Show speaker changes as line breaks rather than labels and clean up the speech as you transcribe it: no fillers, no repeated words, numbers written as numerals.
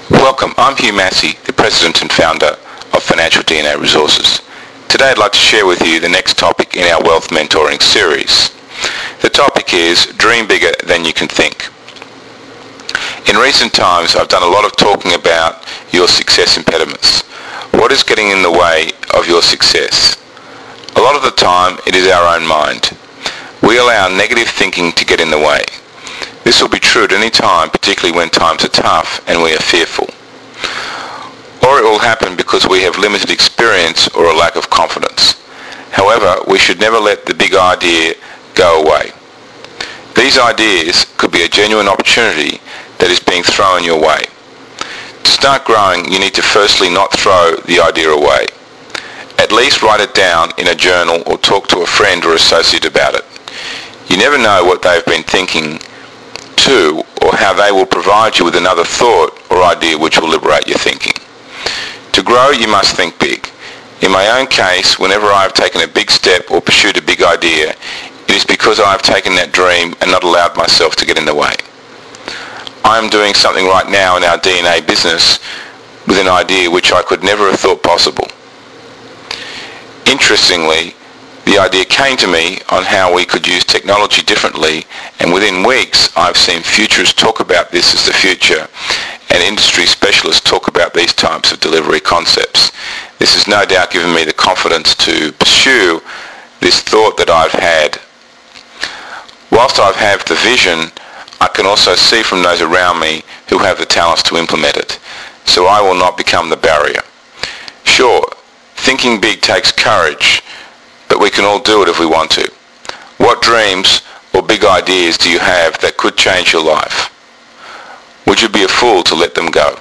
Welcome, I'm Hugh Massey, the President and Founder of Financial DNA Resources. Today I'd like to share with you the next topic in our Wealth Mentoring series. The topic is Dream Bigger Than You Can Think. In recent times I've done a lot of talking about your success impediments. What is getting in the way of your success? A lot of the time it is our own mind. We allow negative thinking to get in the way. This will be true at any time, particularly when times are tough and we are fearful. Or it will happen because we have limited experience or a lack of confidence. However, we should never let the big idea go away. These ideas could be a genuine opportunity that is being thrown your way. To start growing, you need to firstly not throw the idea away. At least write it down in a journal or talk to a friend or associate about it. You never know what they've been thinking too, or how they will provide you with another thought or idea which will liberate your thinking. To grow, you must think big. In my own case, whenever I have taken a big step or pursued a big idea, it is because I have taken that dream and not allowed myself to get in the way. I am doing something right now in our DNA business with an idea which I could never have thought possible. Interestingly, the idea came to me on how we could use technology differently, and within weeks I've seen futurists talk about this as the future, and industry specialists talk about these types of delivery concepts. This has no doubt given me the confidence to pursue this thought that I've had. Whilst I have the vision, I can also see from those around me who have the talents to implement it, so I will not become the barrier. Sure, thinking big takes courage, but we can all do it if we want to. What dreams or big ideas do you have that could change your life? Would you be a fool to let them go?